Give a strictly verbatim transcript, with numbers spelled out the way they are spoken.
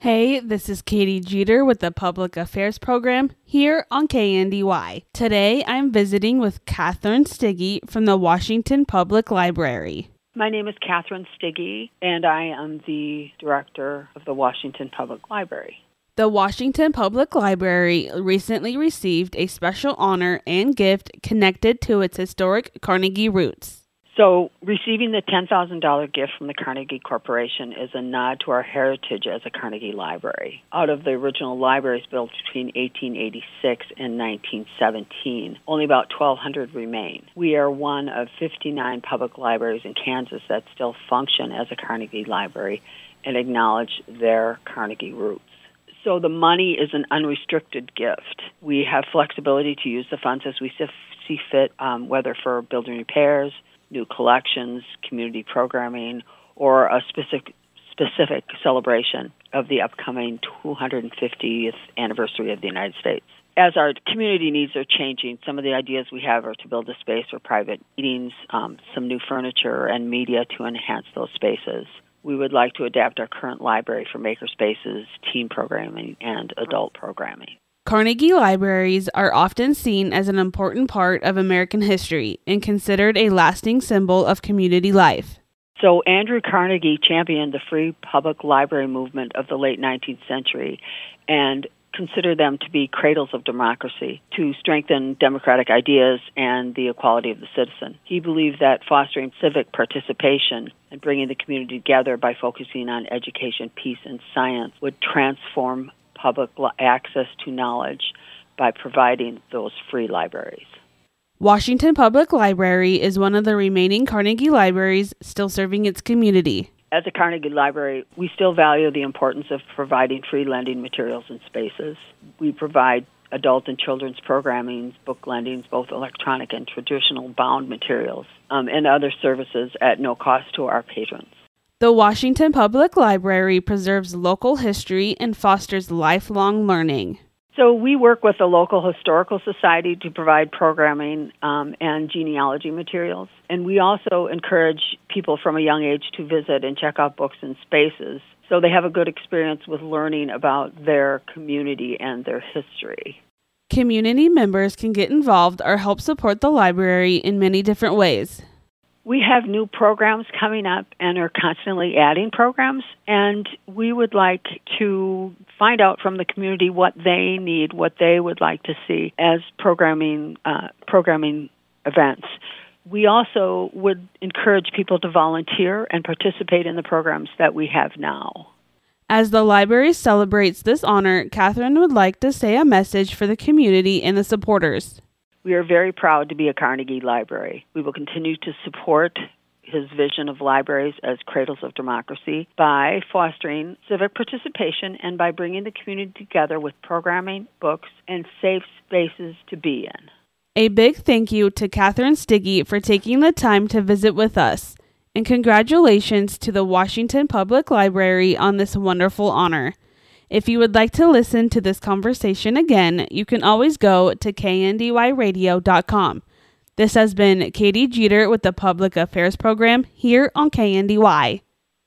Hey, this is Katie Jeter with the Public Affairs Program here on K N D Y. Today, I'm visiting with Catherine Stiggy from the Washington Public Library. My name is Catherine Stiggy, and I am the director of the Washington Public Library. The Washington Public Library recently received a special honor and gift connected to its historic Carnegie roots. So, receiving the ten thousand dollars gift from the Carnegie Corporation is a nod to our heritage as a Carnegie Library. Out of the original libraries built between eighteen eighty-six and nineteen seventeen, only about twelve hundred remain. We are one of fifty-nine public libraries in Kansas that still function as a Carnegie Library and acknowledge their Carnegie roots. So the money is an unrestricted gift. We have flexibility to use the funds as we see fit, um, whether for building repairs, new collections, community programming, or a specific specific celebration of the upcoming two hundred fiftieth anniversary of the United States. As our community needs are changing, some of the ideas we have are to build a space for private meetings, um, some new furniture and media to enhance those spaces. We would like to adapt our current library for maker spaces, teen programming, and adult programming. Carnegie libraries are often seen as an important part of American history and considered a lasting symbol of community life. So Andrew Carnegie championed the free public library movement of the late nineteenth century and considered them to be cradles of democracy to strengthen democratic ideas and the equality of the citizen. He believed that fostering civic participation and bringing the community together by focusing on education, peace, and science would transform public access to knowledge by providing those free libraries. Washington Public Library is one of the remaining Carnegie libraries still serving its community. As a Carnegie Library, we still value the importance of providing free lending materials and spaces. We provide adult and children's programming, book lendings, both electronic and traditional bound materials, um, and other services at no cost to our patrons. The Washington Public Library preserves local history and fosters lifelong learning. So we work with the local historical society to provide programming um, and genealogy materials. And we also encourage people from a young age to visit and check out books and spaces so they have a good experience with learning about their community and their history. Community members can get involved or help support the library in many different ways. We have new programs coming up and are constantly adding programs, and we would like to find out from the community what they need, what they would like to see as programming uh, programming events. We also would encourage people to volunteer and participate in the programs that we have now. As the library celebrates this honor, Catherine would like to say a message for the community and the supporters. We are very proud to be a Carnegie Library. We will continue to support his vision of libraries as cradles of democracy by fostering civic participation and by bringing the community together with programming, books, and safe spaces to be in. A big thank you to Catherine Stiggy for taking the time to visit with us, and congratulations to the Washington Public Library on this wonderful honor. If you would like to listen to this conversation again, you can always go to K N D Y radio dot com. This has been Katie Jeter with the Public Affairs Program here on K N D Y.